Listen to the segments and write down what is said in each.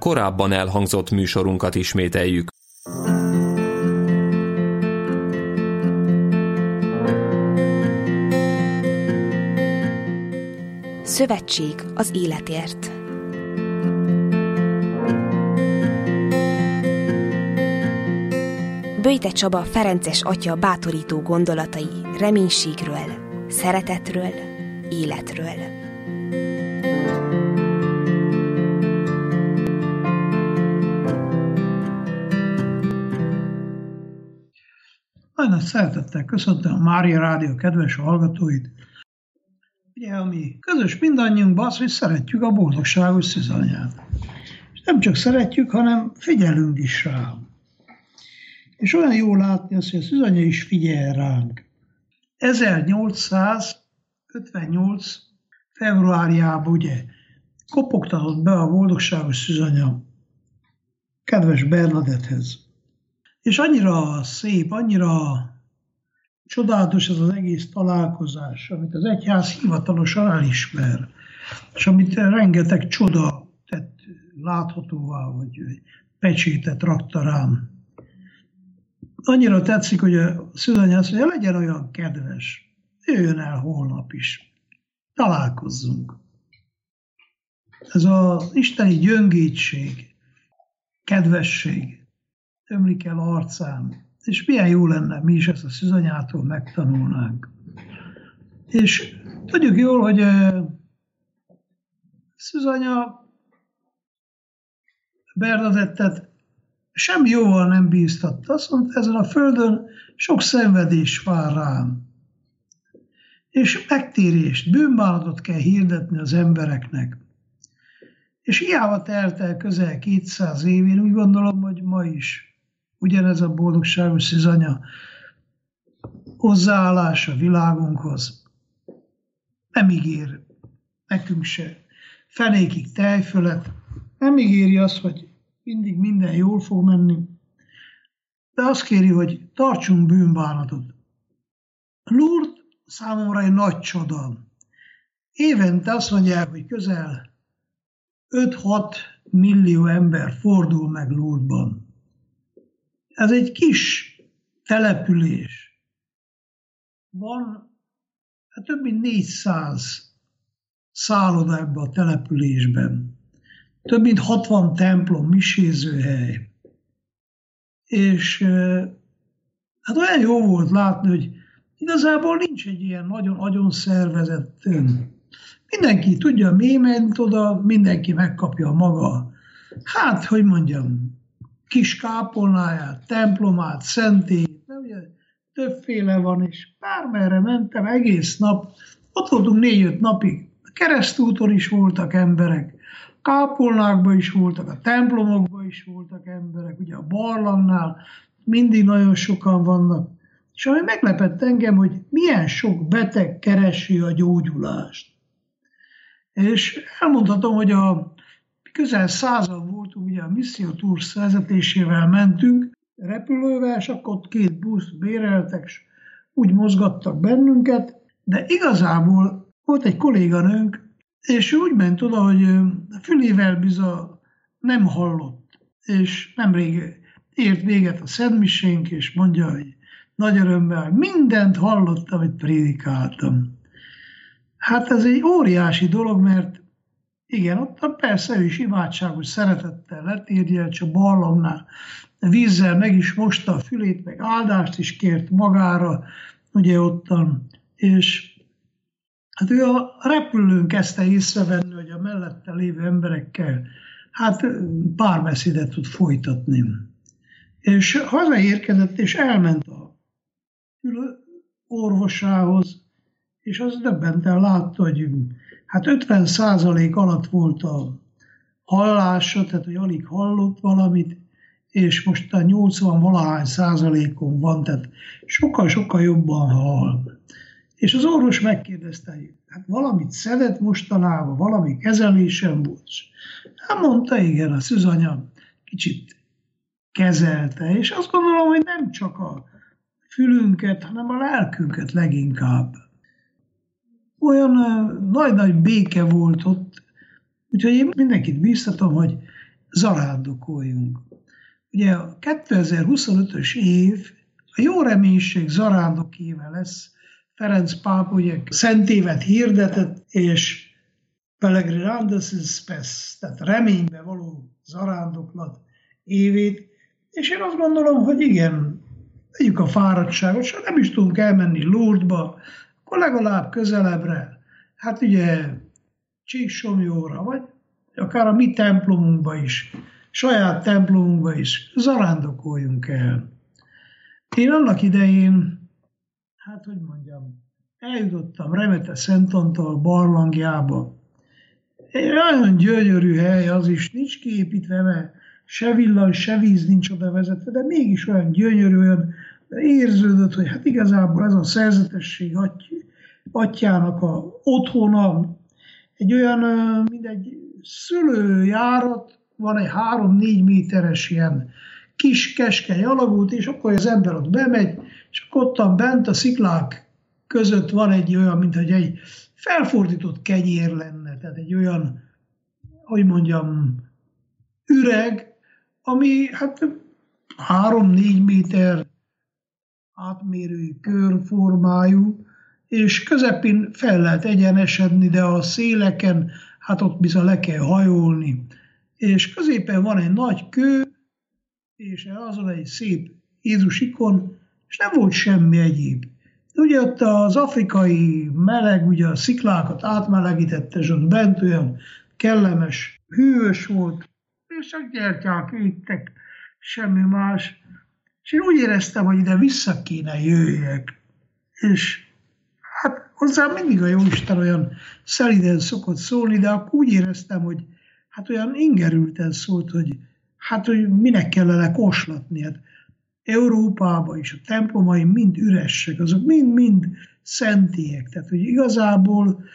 korábban elhangzott műsorunkat ismételjük. Szövetség az életért. Böjte Csaba ferences atya bátorító gondolatai reménységről, szeretetről, életről. Nagyon szeretettel köszöntöm a Mária Rádió kedves hallgatóit. Ugye, ami közös mindannyiunkban az, hogy szeretjük a boldogságos szűzanyát. És nem csak szeretjük, hanem figyelünk is rá. És olyan jó látni azt, hogy a szűzanya is figyel ránk. 1858. februárjában ugye kopogtatott be a boldogságos szűzanya kedves Bernadettehez. És annyira szép, annyira csodálatos ez az egész találkozás, amit az egyház hivatalosan elismer, és amit rengeteg csoda tett láthatóvá, vagy pecsétet rakta rám. Annyira tetszik, hogy a szűzanya azt mondja, legyen olyan kedves, jöjjön el holnap is, találkozzunk. Ez az isteni gyöngétség, kedvesség ömlik el arcán, és milyen jó lenne, mi is ezt a szűzanyától megtanulnánk. És tudjuk jól, hogy szűzanya Bernadettet semmi jóval nem bíztatta. Azt mondta, ezen a földön sok szenvedés vár rám. És megtérést, bűnbánatot kell hirdetni az embereknek. És hiába telt el közel 200 év, én úgy gondolom, hogy ma is ugyanez a boldogságos szűzanya hozzáállás a világunkhoz nem ígér nekünk se fenékig tejfölet, nem ígéri azt, hogy mindig minden jól fog menni, de azt kéri, hogy tartsunk bűnbánatot. Lourdes számomra egy nagy csoda. Évente azt mondják, hogy közel 5-6 millió ember fordul meg Lourdesban. Ez egy kis település. Van több mint 400 szálloda ebben a településben. Több mint 60 templom, misézőhely. És hát olyan jó volt látni, hogy igazából nincs egy ilyen nagyon agyonszervezett. Mindenki tudja, mi ment oda, mindenki megkapja a maga, hát, hogy mondjam, kis kápolnáját, templomát, szentélyt, ugye többféle van, és bármerre mentem egész nap, ott voltunk 4-5 napig, a keresztúton is voltak emberek, a kápolnákban is voltak, a templomokban is voltak emberek, ugye a barlangnál mindig nagyon sokan vannak, és ami meglepett engem, hogy milyen sok beteg keresi a gyógyulást. És elmondhatom, hogy közel 100-an voltunk, ugye a Missio Tours vezetésével mentünk repülővel, és akkor ott 2 buszt béreltek, és úgy mozgattak bennünket, de igazából volt egy kolléganőnk, és ő úgy ment oda, hogy fülével biza nem hallott, és nemrég ért véget a szentmisénk, és mondja, hogy nagy örömmel mindent hallott, amit prédikáltam. Hát ez egy óriási dolog, mert igen, ott persze ő is imádságos szeretettel letérjelt, csak barlangnál vízzel meg is mosta a fülét, meg áldást is kért magára, ugye ottan, és hát ő a repülőn kezdte észrevenni, hogy a mellette lévő emberekkel hát párbeszédet tud folytatni. És hazaérkezett, és elment a orvosához, és az döbbenten látta, hogy hát 50% alatt volt a hallása, tehát hogy alig hallott valamit, és most a 80-valahány százalékon van, tehát sokkal-sokkal jobban hall. És az orvos megkérdezte, hogy hát valamit szedett mostanában, valami kezelésem volt. Hát mondta, igen, a szűzanya kicsit kezelte, és azt gondolom, hogy nem csak a fülünket, hanem a lelkünket leginkább. Olyan nagy-nagy béke volt ott, úgyhogy én mindenkit bíztatom, hogy zarándokoljunk. Ugye a 2025-ös év a jó reménység zarándok éve lesz. Ferenc pápa ugye szent évet hirdetett, és Peregrinandus in spes, tehát reménybe való zarándoklat évét, és én azt gondolom, hogy igen, vegyük a fáradtságot, ha nem is tudunk elmenni Lourdesba, akkor legalább közelebbre, hát ugye Csíksomlyóra, vagy akár a mi templomunkba is, saját templomunkba is zarándokoljunk el. Én annak idején, hát hogy mondjam, eljutottam Remete Szent Antal barlangjába. Egy nagyon gyönyörű hely az is, nincs kiépítve, mert se villany, se víz nincs oda vezetve, de mégis olyan gyönyörű, olyan érződött, hogy hát igazából ez a szerzetesség atyának a otthona, egy olyan, mint egy szülőjárat, van egy 3-4 méteres ilyen kis keskeny alagút, és akkor az ember ott bemegy, és akkor ottan bent a sziklák között van egy olyan, mint hogy egy felfordított kenyér lenne, tehát egy olyan, hogy mondjam, üreg, ami hát 3-4 méter átmérő körformájú, és közepén fel lehet egyenesedni, de a széleken, hát ott bizony le kell hajolni. És középen van egy nagy kő, és azon egy szép Jézus ikon, és nem volt semmi egyéb. Ugye ott az afrikai meleg, ugye a sziklákat átmelegítette, és ott bent olyan kellemes, hűvös volt, és csak gyertyák égtek, semmi más. És én úgy éreztem, hogy ide vissza kéne jöjjek. És hát hozzám mindig a Jóisten olyan szeliden szokott szólni, de akkor úgy éreztem, hogy hát olyan ingerülten szólt, hogy hát, hogy minek kellene koslatni. Hát Európában is a templomaim mind üressek, azok mind-mind szentélyek. Tehát, hogy igazából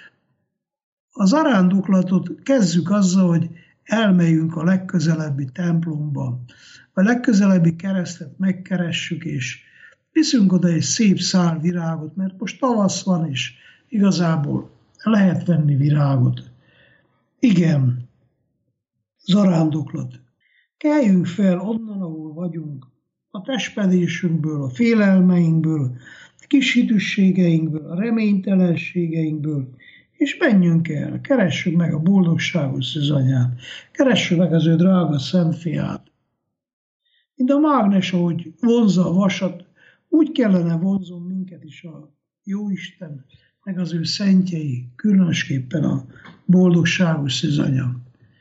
az zarándoklatot kezdjük azzal, hogy elmegyünk a legközelebbi templomba, a legközelebbi keresztet megkeressük, és viszünk oda egy szép szál virágot, mert most tavasz van, és igazából lehet venni virágot. Igen, zarándoklat. Keljünk fel onnan, ahol vagyunk, a testpedésünkből, a félelmeinkből, a kis hitűségeinkből, a reménytelenségeinkből, és menjünk el, keressük meg a boldogságos Szűzanyát, keressük meg az ő drága szent fiát. Mint a mágnes, ahogy vonzza a vasat, úgy kellene vonzon minket is a Jóisten, meg az ő szentjei, különösképpen a boldogságos Szűzanya.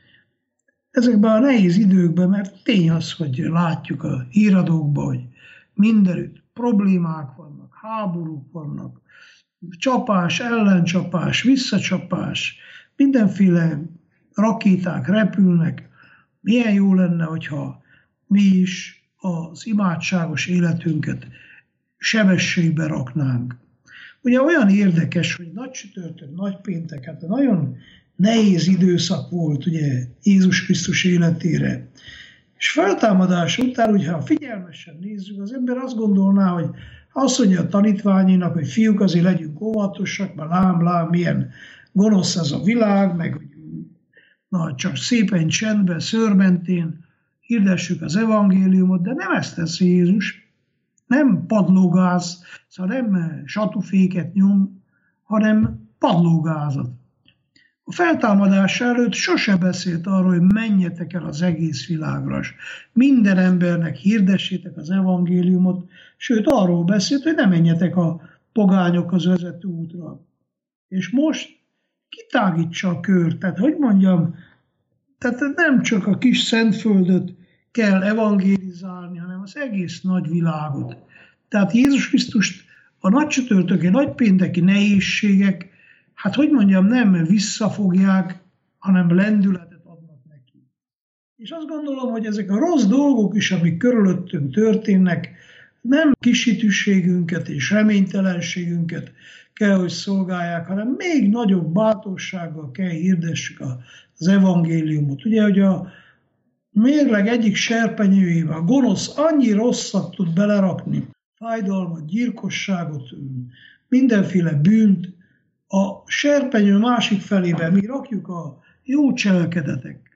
Ezekben a nehéz időkben, mert tény az, hogy látjuk a híradókban, hogy mindenütt problémák vannak, háborúk vannak, csapás, ellencsapás, visszacsapás, mindenféle rakéták repülnek. Milyen jó lenne, hogyha mi is az imádságos életünket sebességbe raknánk. Ugye olyan érdekes, hogy nagy csütörtök, nagy péntek, hát nagyon nehéz időszak volt ugye Jézus Krisztus életére. És feltámadás után, hogyha figyelmesen nézzük, az ember azt gondolná, hogy azt mondja a tanítványainak, hogy fiúk, azért legyünk óvatosak, mert lám, milyen gonosz ez a világ, meg hogy na, csak szépen csendben, szőrmentén hirdessük az evangéliumot, de nem ezt teszi Jézus, nem padlógáz, szóval nem satuféket nyom, hanem padlógázat. A feltámadás előtt sose beszélt arról, hogy menjetek el az egész világra, minden embernek hirdessétek az evangéliumot, sőt arról beszélt, hogy ne menjetek a pogányokhoz vezető útra. És most kitágítsa a kört, tehát hogy mondjam, tehát nem csak a kis Szentföldöt kell evangélizálni, hanem az egész nagy világot. Tehát Jézus Krisztust a nagycsütörtöki, nagypénteki nehézségek, hát hogy mondjam, nem visszafogják, hanem lendületet adnak neki. És azt gondolom, hogy ezek a rossz dolgok is, amik körülöttünk történnek, nem kishitűségünket és reménytelenségünket kell, hogy szolgálják, hanem még nagyobb bátorsággal kell hirdessük az evangéliumot. Ugye, hogy a mérleg egyik serpenyőjével a gonosz annyi rosszat tud belerakni, fájdalmat, gyilkosságot, mindenféle bűnt, a serpenyő másik felében mi rakjuk a jó cselekedetek,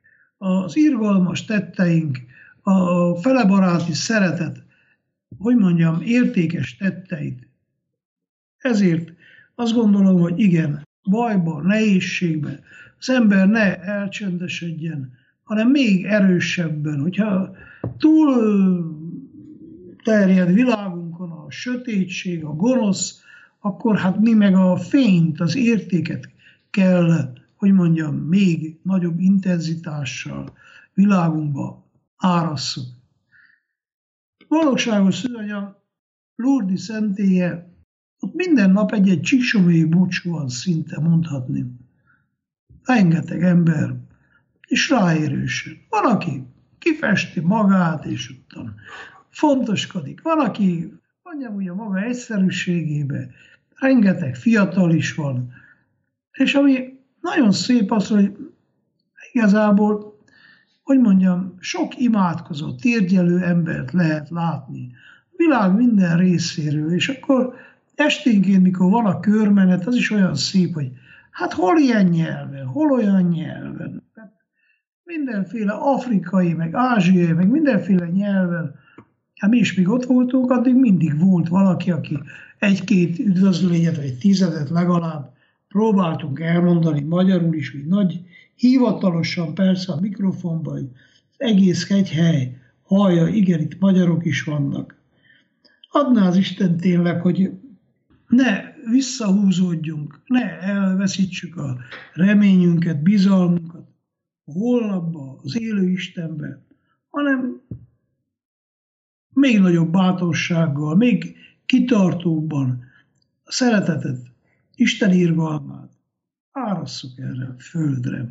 az irgalmas tetteink, a felebaráti szeretet, értékes tetteit. Ezért azt gondolom, hogy igen, bajban, nehézségben az ember ne elcsendesedjen, hanem még erősebben, hogyha túl terjed világunkon a sötétség, a gonosz, akkor hát mi meg a fényt, az értéket kell, még nagyobb intenzitással világunkba árasszuk. Valóságos szűzanya, Lourdes szentélye, ott minden nap egy csíksomlyai búcsú van szinte mondhatni. Rengeteg ember, és ráérősen. Van, aki kifesti magát, és utána fontoskodik. Van, aki úgy a maga egyszerűségébe, rengeteg fiatal is van. És ami nagyon szép az, hogy igazából, sok imádkozó, térgyelő embert lehet látni. A világ minden részéről, és akkor esténként, mikor van a körmenet, az is olyan szép, hogy hát hol ilyen nyelven, hol olyan nyelven. Mindenféle afrikai, meg ázsiai, meg mindenféle nyelven. Hát mi is még ott voltunk, addig mindig volt valaki, aki egy-két üdvözlényet, vagy 10 legalább próbáltunk elmondani magyarul is, hogy nagy hivatalosan persze a mikrofonban, hogy az egész hegyhely hallja, igen, itt magyarok is vannak. Adná az Isten tényleg, hogy ne visszahúzódjunk, ne elveszítsük a reményünket, bizalmunkat a holnapba, az élő Istenbe, hanem még nagyobb bátorsággal, még kitartóbban a szeretetet, Isten irgalmát árasszuk erre a földre.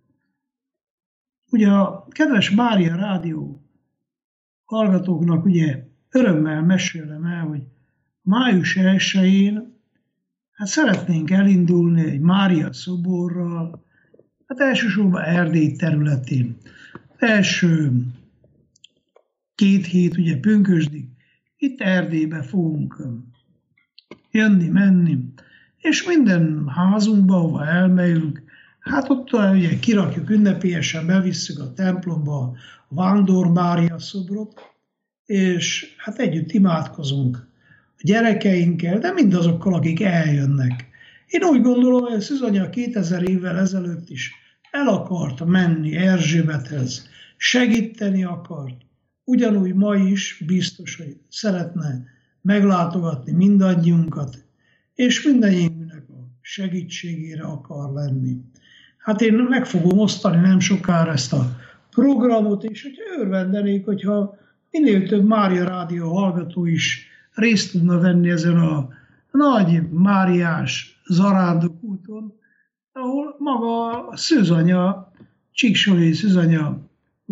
Ugye a kedves Mária Rádió hallgatóknak örömmel mesélem el, hogy május 1-én szeretnénk elindulni egy Mária szoborral, elsősorban Erdély területén. Az első 2 hét pünkösdig itt Erdélybe fogunk jönni, menni, és minden házunkba, ahova elmegyünk, ott kirakjuk ünnepélyesen, bevisszük a templomba a Vándor Mária szobrot, és együtt imádkozunk a gyerekeinkkel, de mindazokkal, akik eljönnek. Én úgy gondolom, hogy a Szűzanya 2000 évvel ezelőtt is el akart menni Erzsébethez, segíteni akart, ugyanúgy ma is biztos, hogy szeretne meglátogatni mindannyiunkat, és mindannyiunknak a segítségére akar lenni. Én meg fogom osztani nem sokára ezt a programot, és hogy örvendenék, hogyha minél több Mária Rádió hallgató is részt tudna venni ezen a nagy máriás zarándokúton, ahol maga a Szűzanya, Csíksomlyai Szűzanya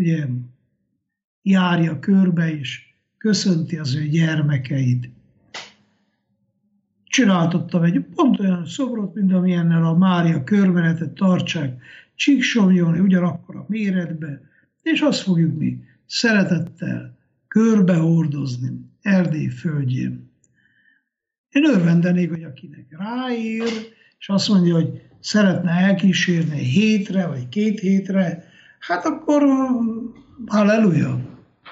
járja körbe és köszönti az ő gyermekeit. Csináltattam egy pont olyan szobrot, mint amilyennel a Mária körmenetet tartsák Csíksomlyon, ugyanakkor a méretbe, és azt fogjuk mi szeretettel körbehordozni Erdély földjén. Én örvendenék, hogy akinek ráér, és azt mondja, hogy szeretne elkísérni 1 hétre, vagy 2 hétre, akkor halleluja.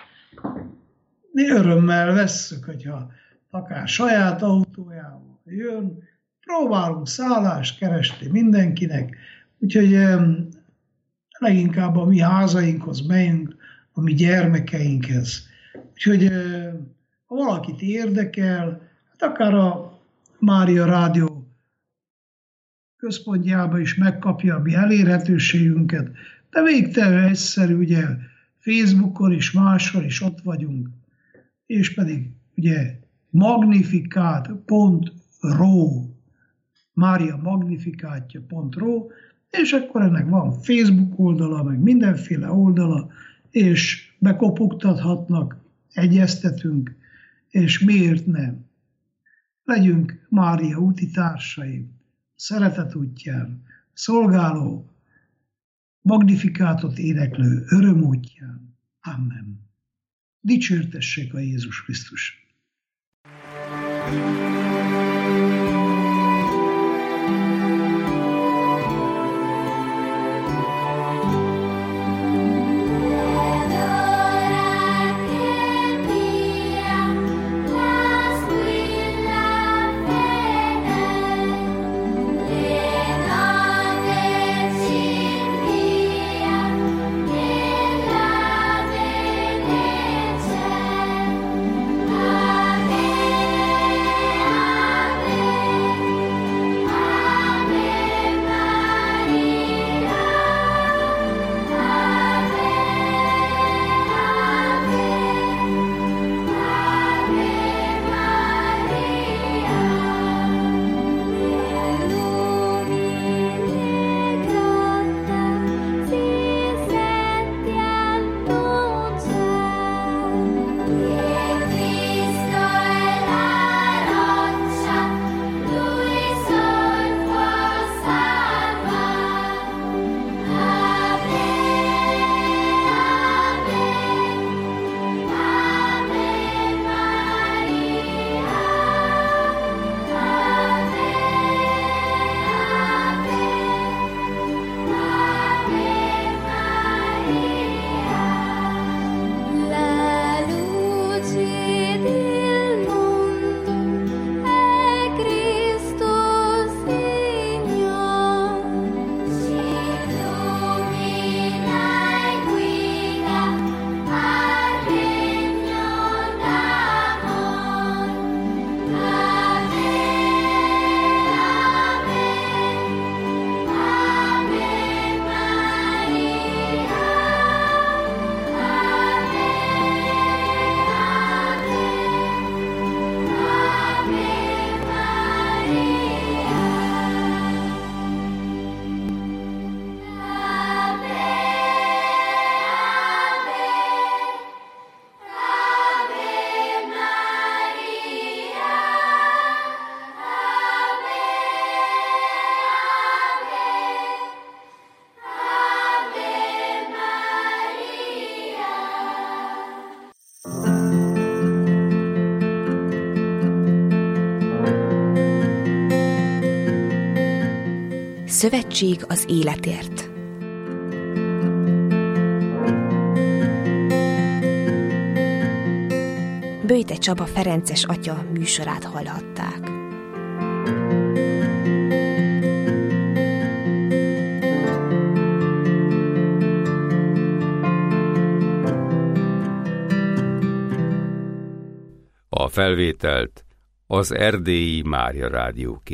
Mi örömmel vesszük, hogyha akár saját autójával jön, próbálunk szállást keresni mindenkinek, úgyhogy leginkább a mi házainkhoz megyünk, a mi gyermekeinkhez. Úgyhogy ha valakit érdekel, akár a Mária Rádió központjába is megkapja a mi elérhetőségünket, de végtelenül egyszerű, Facebookon is, máshol is ott vagyunk, és pedig magnificat.ro, Mária magnifikátja.ro, és akkor ennek van Facebook oldala, meg mindenféle oldala, és bekopogtathatnak, egyeztetünk, és miért nem? Legyünk Mária útitársai, szeretet útján, szolgáló, magnifikátot éneklő öröm útján. Amen. Dicsértessék a Jézus Krisztus! Szövetség az életért. Böjte Csaba ferences atya műsorát hallhatták. A felvételt az Erdélyi Mária Rádió